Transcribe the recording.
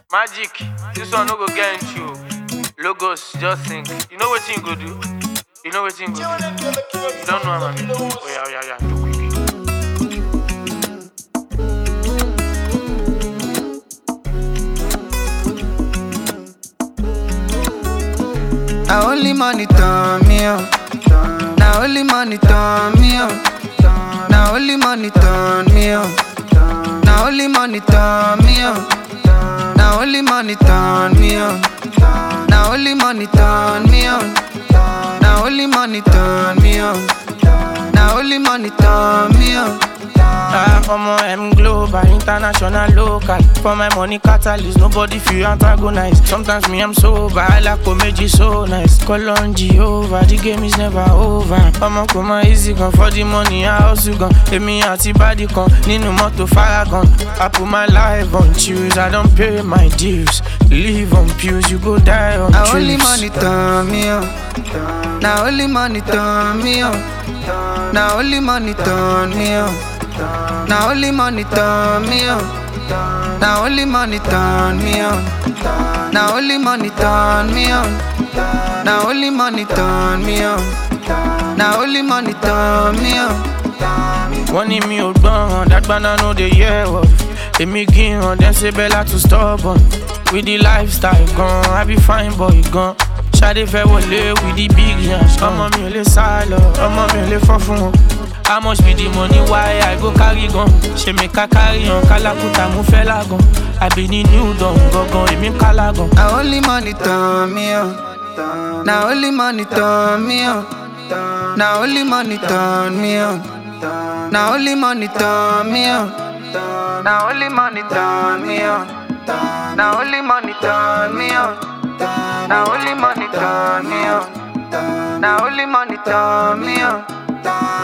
Magic, this one no go get into you. Logos, just think. You know what you go do? You know what you go do? You don't know what I mean? Oh yeah. Do quick. Now only money turn me on. Now only money turn me on. Now only money turn me on. Now only money turn me on. Now only money turn me on. Now only money turn me on. Now only money turn me on. Now only money turn me on. I'm global, international, local. For my money catalyst, nobody feel antagonize. Sometimes me I'm sober, I like comedy so nice. Call on Jehovah, the game is never over. I'ma come easy gun for the money, I also gone. Let me out the body con, Nino Moto Faragon. I put my life on choose, I don't pay my dues. Live on pews, you go die on now truths. Only money turn me on. Now only money turn me on. Now only money turn me on. Now only money turn me on. Now only money turn me on. Now only money turn me on. Now only money turn me on. Now only money turn me on. One in me old bun, that banana know the year of. They me give on, them say Bella to stubborn. With the lifestyle gone, I be fine boy gone. Shade fair wole with the big hands. Come on me le silo, come on me le fofun. How much be the money? Why I go carry gun? She make a carry on, Kalakuta mu fella gun. I be the new don, go imi kalagon. Now only money turn me on. Now only money turn me on. Now only money turn me on. Now only money turn me on. Now only money turn me on. Now only money turn me on. Now only money turn me on. Now only money turn me on.